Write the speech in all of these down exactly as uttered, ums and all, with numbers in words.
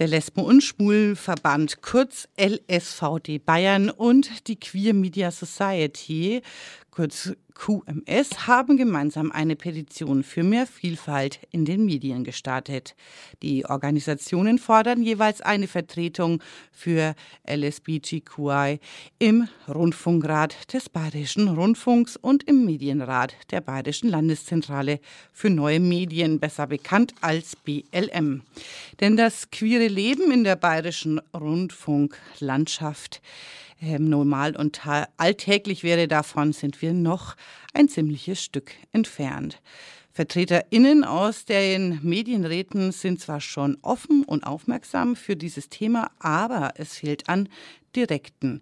Der Lesben- und Schwulenverband, kurz L S V D Bayern, und die Queer Media Society, kurz Q M S, haben gemeinsam eine Petition für mehr Vielfalt in den Medien gestartet. Die Organisationen fordern jeweils eine Vertretung für L S B T Q I im Rundfunkrat des Bayerischen Rundfunks und im Medienrat der Bayerischen Landeszentrale für neue Medien, besser bekannt als B L M. Denn das queere Leben in der bayerischen Rundfunklandschaft ähm, normal und alltäglich wäre, davon sind wir noch ein ziemliches Stück entfernt. VertreterInnen aus den Medienräten sind zwar schon offen und aufmerksam für dieses Thema, aber es fehlt an direkten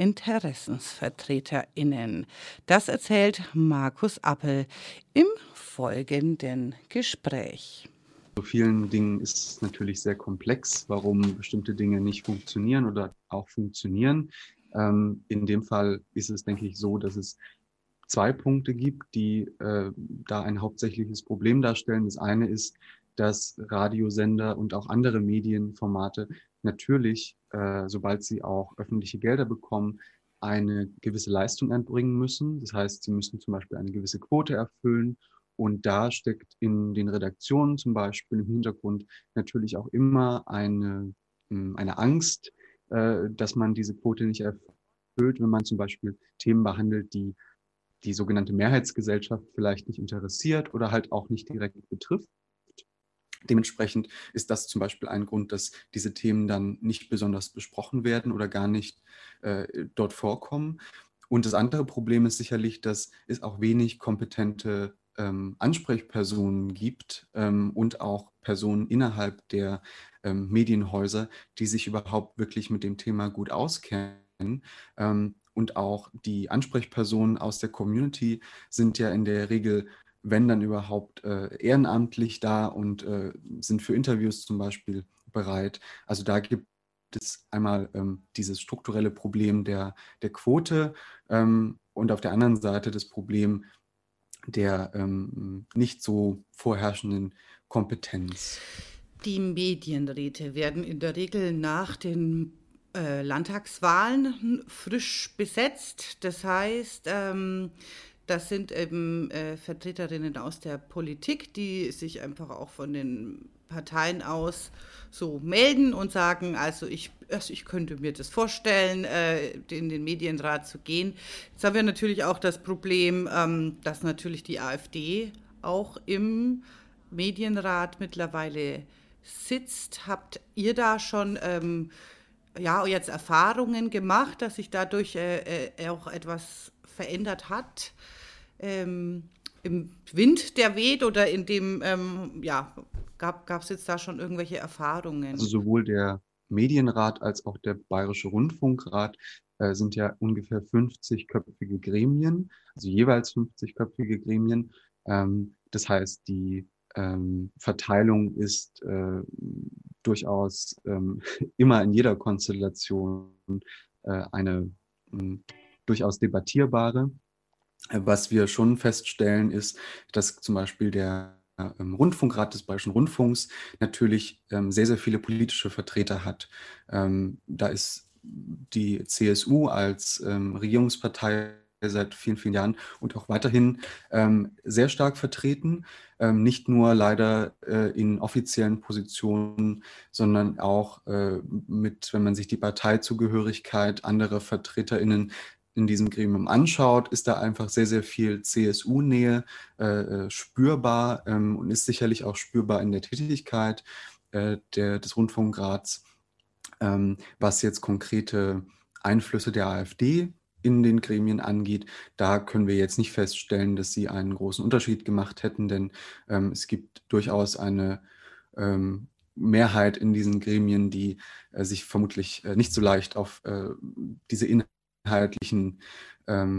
InteressensvertreterInnen. Das erzählt Markus Appel im folgenden Gespräch. So vielen Dingen ist es natürlich sehr komplex, warum bestimmte Dinge nicht funktionieren oder auch funktionieren. Ähm, in dem Fall ist es, denke ich, so, dass es zwei Punkte gibt, die äh, da ein hauptsächliches Problem darstellen. Das eine ist, dass Radiosender und auch andere Medienformate natürlich, äh, sobald sie auch öffentliche Gelder bekommen, eine gewisse Leistung erbringen müssen. Das heißt, sie müssen zum Beispiel eine gewisse Quote erfüllen. Und da steckt in den Redaktionen zum Beispiel im Hintergrund natürlich auch immer eine, eine Angst, äh, dass man diese Quote nicht erfüllt, wenn man zum Beispiel Themen behandelt, die die sogenannte Mehrheitsgesellschaft vielleicht nicht interessiert oder halt auch nicht direkt betrifft. Dementsprechend ist das zum Beispiel ein Grund, dass diese Themen dann nicht besonders besprochen werden oder gar nicht äh, dort vorkommen. Und das andere Problem ist sicherlich, dass es auch wenig kompetente ähm, Ansprechpersonen gibt ähm, und auch Personen innerhalb der ähm, Medienhäuser, die sich überhaupt wirklich mit dem Thema gut auskennen. Ähm, und auch die Ansprechpersonen aus der Community sind ja in der Regel, wenn dann überhaupt, äh, ehrenamtlich da und äh, sind für Interviews zum Beispiel bereit. Also da gibt es einmal ähm, dieses strukturelle Problem der, der Quote ähm, und auf der anderen Seite das Problem der ähm, nicht so vorherrschenden Kompetenz. Die Medienräte werden in der Regel nach den äh, Landtagswahlen frisch besetzt. Das heißt, ähm, das sind eben äh, Vertreterinnen aus der Politik, die sich einfach auch von den Parteien aus so melden und sagen, also ich, also ich könnte mir das vorstellen, äh, in den Medienrat zu gehen. Jetzt haben wir natürlich auch das Problem, ähm, dass natürlich die AfD auch im Medienrat mittlerweile sitzt. Habt ihr da schon ähm, ja, jetzt Erfahrungen gemacht, dass sich dadurch äh, äh, auch etwas verändert hat? Ähm, Im Wind, der weht, oder in dem, ähm, ja, gab es jetzt da schon irgendwelche Erfahrungen? Also sowohl der Medienrat als auch der Bayerische Rundfunkrat äh, sind ja ungefähr fünfzig-köpfige Gremien, also jeweils fünfzig-köpfige Gremien. Ähm, das heißt, die ähm, Verteilung ist äh, durchaus ähm, immer in jeder Konstellation äh, eine mh, durchaus debattierbare. Was wir schon feststellen, ist, dass zum Beispiel der ähm, Rundfunkrat des Bayerischen Rundfunks natürlich ähm, sehr, sehr viele politische Vertreter hat. Ähm, da ist die C S U als ähm, Regierungspartei seit vielen, vielen Jahren und auch weiterhin ähm, sehr stark vertreten. Ähm, nicht nur leider äh, in offiziellen Positionen, sondern auch äh, mit, wenn man sich die Parteizugehörigkeit anderer VertreterInnen in diesem Gremium anschaut, ist da einfach sehr, sehr viel C S U-Nähe äh, spürbar ähm, und ist sicherlich auch spürbar in der Tätigkeit äh, der, des Rundfunkrats. Ähm, was jetzt konkrete Einflüsse der AfD in den Gremien angeht, da können wir jetzt nicht feststellen, dass sie einen großen Unterschied gemacht hätten, denn ähm, es gibt durchaus eine ähm, Mehrheit in diesen Gremien, die äh, sich vermutlich äh, nicht so leicht auf äh, diese inhaltlichen ähm,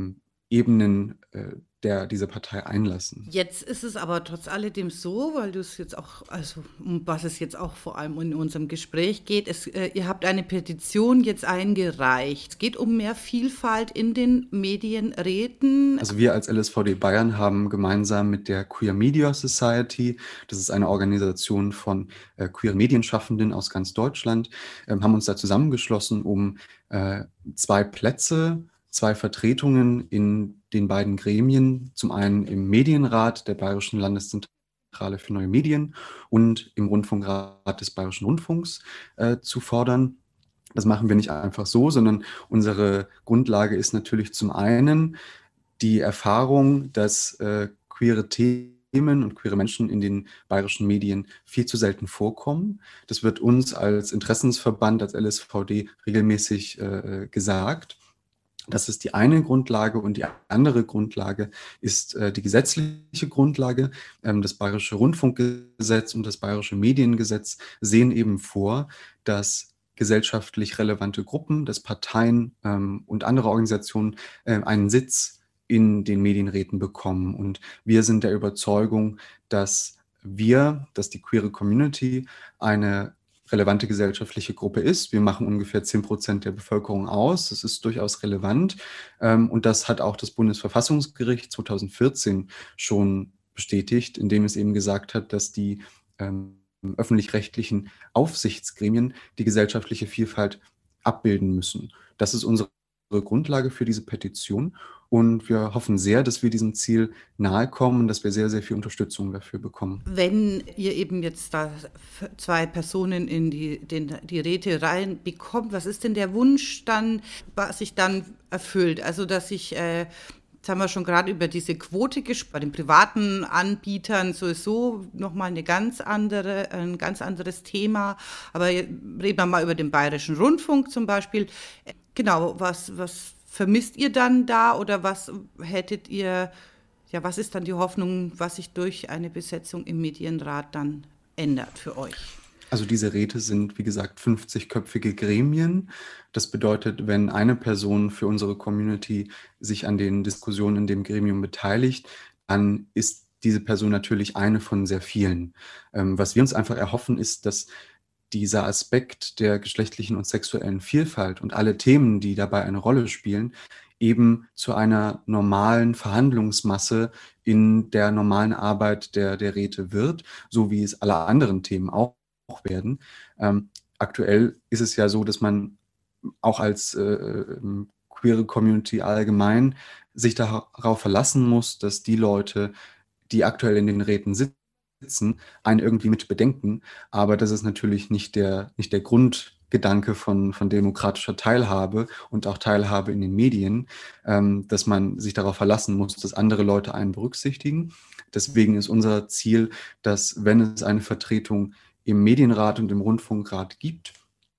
Ebenen äh, der, dieser Partei einlassen. Jetzt ist es aber trotz alledem so, weil du es jetzt auch, also um was es jetzt auch vor allem in unserem Gespräch geht, es, äh, ihr habt eine Petition jetzt eingereicht. Es geht um mehr Vielfalt in den Medienräten. Also wir als L S V D Bayern haben gemeinsam mit der Queer Media Society, das ist eine Organisation von äh, queeren Medienschaffenden aus ganz Deutschland, ähm, haben uns da zusammengeschlossen, um äh, zwei Plätze, zwei Vertretungen in den beiden Gremien, zum einen im Medienrat der Bayerischen Landeszentrale für neue Medien und im Rundfunkrat des Bayerischen Rundfunks äh, zu fordern. Das machen wir nicht einfach so, sondern unsere Grundlage ist natürlich zum einen die Erfahrung, dass äh, queere Themen und queere Menschen in den bayerischen Medien viel zu selten vorkommen. Das wird uns als Interessensverband, als L S V D regelmäßig äh, gesagt. Das ist die eine Grundlage, und die andere Grundlage ist äh, die gesetzliche Grundlage. Ähm, das Bayerische Rundfunkgesetz und das Bayerische Mediengesetz sehen eben vor, dass gesellschaftlich relevante Gruppen, dass Parteien ähm, und andere Organisationen äh, einen Sitz in den Medienräten bekommen. Und wir sind der Überzeugung, dass wir, dass die queere Community eine relevante gesellschaftliche Gruppe ist. Wir machen ungefähr zehn Prozent der Bevölkerung aus. Das ist durchaus relevant. Und das hat auch das Bundesverfassungsgericht zweitausendvierzehn schon bestätigt, indem es eben gesagt hat, dass die ähm, öffentlich-rechtlichen Aufsichtsgremien die gesellschaftliche Vielfalt abbilden müssen. Das ist unsere Grundlage für diese Petition. Und wir hoffen sehr, dass wir diesem Ziel nahe kommen und dass wir sehr, sehr viel Unterstützung dafür bekommen. Wenn ihr eben jetzt da zwei Personen in die, den, die Räte reinbekommt, was ist denn der Wunsch dann, was sich dann erfüllt? Also, dass ich, äh, jetzt haben wir schon gerade über diese Quote gesprochen, bei den privaten Anbietern sowieso nochmal eine ganz andere, ein ganz anderes Thema. Aber reden wir mal über den Bayerischen Rundfunk zum Beispiel. Genau, was, was vermisst ihr dann da oder was hättet ihr, ja, was ist dann die Hoffnung, was sich durch eine Besetzung im Medienrat dann ändert für euch? Also diese Räte sind, wie gesagt, fünfzigköpfige Gremien. Das bedeutet, wenn eine Person für unsere Community sich an den Diskussionen in dem Gremium beteiligt, dann ist diese Person natürlich eine von sehr vielen. Ähm, was wir uns einfach erhoffen, ist, dass dieser Aspekt der geschlechtlichen und sexuellen Vielfalt und alle Themen, die dabei eine Rolle spielen, eben zu einer normalen Verhandlungsmasse in der normalen Arbeit der, der Räte wird, so wie es alle anderen Themen auch werden. Ähm, aktuell ist es ja so, dass man auch als äh, queere Community allgemein sich darauf verlassen muss, dass die Leute, die aktuell in den Räten sitzen, sitzen, einen irgendwie mit bedenken. Aber das ist natürlich nicht der, nicht der Grundgedanke von, von demokratischer Teilhabe und auch Teilhabe in den Medien, ähm, dass man sich darauf verlassen muss, dass andere Leute einen berücksichtigen. Deswegen ist unser Ziel, dass, wenn es eine Vertretung im Medienrat und im Rundfunkrat gibt,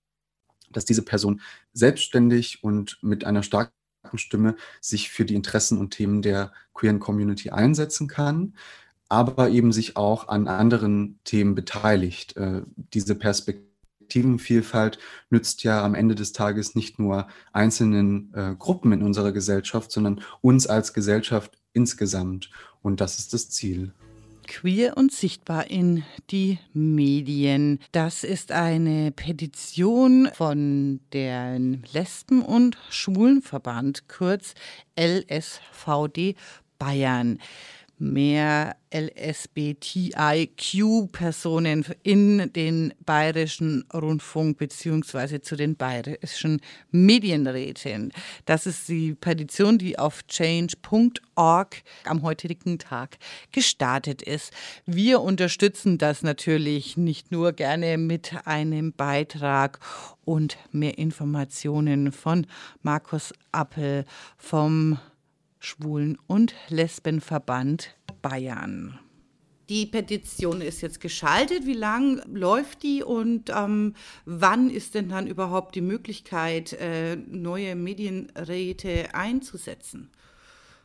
dass diese Person selbstständig und mit einer starken Stimme sich für die Interessen und Themen der queeren Community einsetzen kann, aber eben sich auch an anderen Themen beteiligt. Äh, diese Perspektivenvielfalt nützt ja am Ende des Tages nicht nur einzelnen äh, Gruppen in unserer Gesellschaft, sondern uns als Gesellschaft insgesamt. Und das ist das Ziel. Queer und sichtbar in die Medien. Das ist eine Petition von dem Lesben- und Schwulenverband, kurz L S V D Bayern. Mehr L S B T I Q-Personen in den Bayerischen Rundfunk bzw. zu den Bayerischen Medienräten. Das ist die Petition, die auf change punkt org am heutigen Tag gestartet ist. Wir unterstützen das natürlich nicht nur gerne mit einem Beitrag und mehr Informationen von Markus Appel vom Schwulen- und Lesbenverband Bayern. Die Petition ist jetzt geschaltet. Wie lang läuft die und ähm, wann ist denn dann überhaupt die Möglichkeit, äh, neue Medienräte einzusetzen?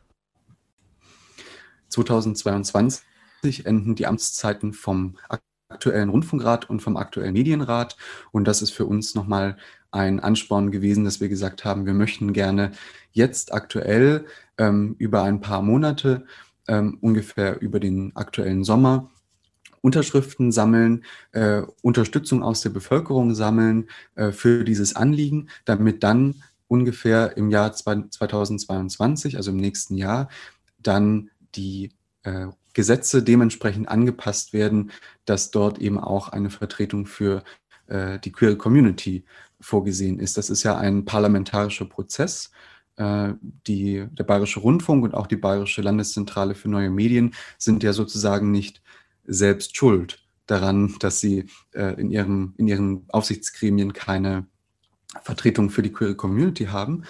zweitausendzweiundzwanzig enden die Amtszeiten vom aktuellen Rundfunkrat und vom aktuellen Medienrat. Und das ist für uns nochmal ein Ansporn gewesen, dass wir gesagt haben, wir möchten gerne jetzt aktuell ähm, über ein paar Monate, ähm, ungefähr über den aktuellen Sommer, Unterschriften sammeln, äh, Unterstützung aus der Bevölkerung sammeln äh, für dieses Anliegen, damit dann ungefähr im Jahr zweitausendzweiundzwanzig, also im nächsten Jahr, dann die äh, Gesetze dementsprechend angepasst werden, dass dort eben auch eine Vertretung für äh, die Queer Community vorgesehen ist. Das ist ja ein parlamentarischer Prozess. Äh, die, der Bayerische Rundfunk und auch die Bayerische Landeszentrale für neue Medien sind ja sozusagen nicht selbst schuld daran, dass sie äh, in, ihrem, in ihren Aufsichtsgremien keine Vertretung für die Queer Community haben,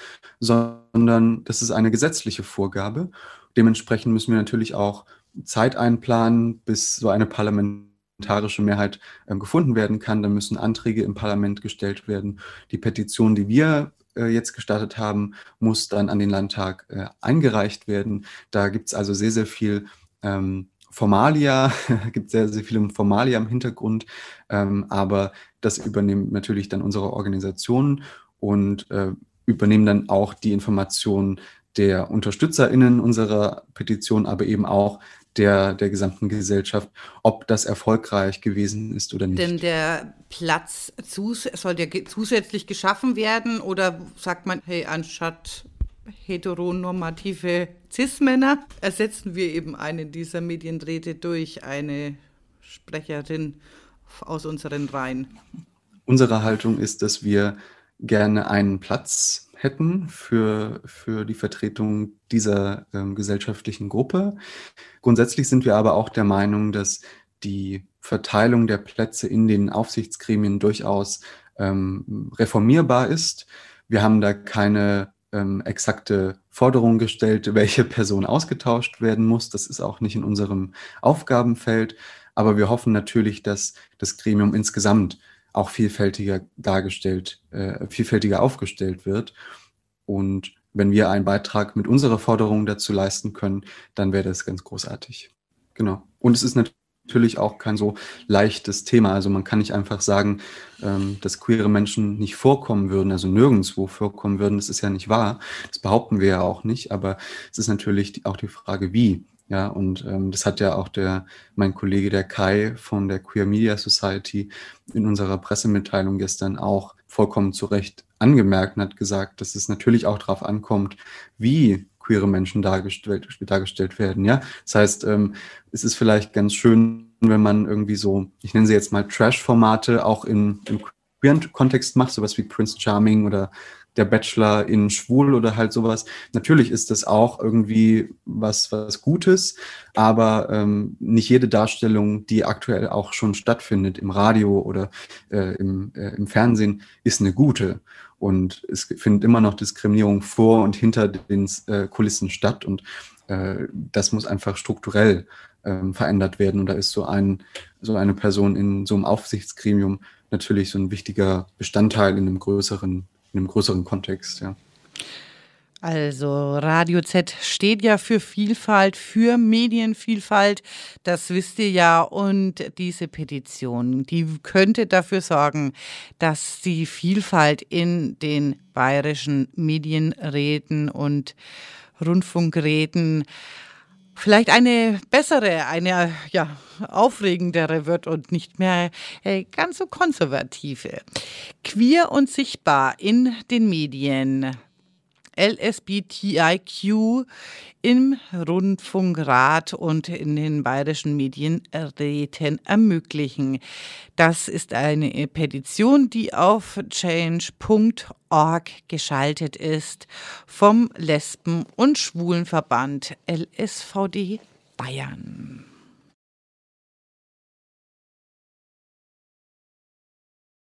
sondern das ist eine gesetzliche Vorgabe. Dementsprechend müssen wir natürlich auch Zeit einplanen, bis so eine parlamentarische Mehrheit äh, gefunden werden kann. Dann müssen Anträge im Parlament gestellt werden. Die Petition, die wir äh, jetzt gestartet haben, muss dann an den Landtag äh, eingereicht werden. Da gibt es also sehr, sehr viel ähm, Formalia, gibt sehr, sehr viele Formalia im Hintergrund, ähm, aber das übernehmen natürlich dann unsere Organisationen und äh, übernehmen dann auch die Informationen der UnterstützerInnen unserer Petition, aber eben auch der, der gesamten Gesellschaft, ob das erfolgreich gewesen ist oder nicht. Denn der Platz zus- soll der ge- zusätzlich geschaffen werden oder sagt man, hey, anstatt heteronormative Cis-Männer ersetzen wir eben einen dieser Medienräte durch eine Sprecherin aus unseren Reihen? Unsere Haltung ist, dass wir gerne einen Platz hätten für, für die Vertretung dieser ähm, gesellschaftlichen Gruppe. Grundsätzlich sind wir aber auch der Meinung, dass die Verteilung der Plätze in den Aufsichtsgremien durchaus ähm, reformierbar ist. Wir haben da keine ähm, exakte Forderung gestellt, welche Person ausgetauscht werden muss. Das ist auch nicht in unserem Aufgabenfeld. Aber wir hoffen natürlich, dass das Gremium insgesamt auch vielfältiger dargestellt, äh, vielfältiger aufgestellt wird. Und wenn wir einen Beitrag mit unserer Forderung dazu leisten können, dann wäre das ganz großartig. Genau. Und es ist natürlich auch kein so leichtes Thema. Also man kann nicht einfach sagen, ähm, dass queere Menschen nicht vorkommen würden, also nirgendwo vorkommen würden. Das ist ja nicht wahr. Das behaupten wir ja auch nicht. Aber es ist natürlich die, auch die Frage, wie. Ja, und ähm, das hat ja auch der, mein Kollege, der Kai von der Queer Media Society in unserer Pressemitteilung gestern auch vollkommen zu Recht angemerkt und hat gesagt, dass es natürlich auch darauf ankommt, wie queere Menschen dargestellt, dargestellt werden. Ja, das heißt, ähm, es ist vielleicht ganz schön, wenn man irgendwie so, ich nenne sie jetzt mal Trash-Formate auch in, im queeren Kontext macht, sowas wie Prince Charming oder der Bachelor in Schwul oder halt sowas. Natürlich ist das auch irgendwie was, was Gutes, aber ähm, nicht jede Darstellung, die aktuell auch schon stattfindet im Radio oder äh, im, äh, im Fernsehen, ist eine gute. Und es findet immer noch Diskriminierung vor und hinter den äh, Kulissen statt. Und äh, das muss einfach strukturell äh, verändert werden. Und da ist so, ein, so eine Person in so einem Aufsichtsgremium natürlich so ein wichtiger Bestandteil in einem größeren in einem größeren Kontext, ja. Also Radio Z steht ja für Vielfalt, für Medienvielfalt, das wisst ihr ja. Und diese Petition, die könnte dafür sorgen, dass die Vielfalt in den bayerischen Medienräten und Rundfunkräten vielleicht eine bessere, eine ja, aufregendere wird und nicht mehr äh, ganz so konservative. Queer und sichtbar in den Medien. L S B T I Q im Rundfunkrat und in den bayerischen Medienräten ermöglichen. Das ist eine Petition, die auf change punkt org geschaltet ist vom Lesben- und Schwulenverband L S V D Bayern.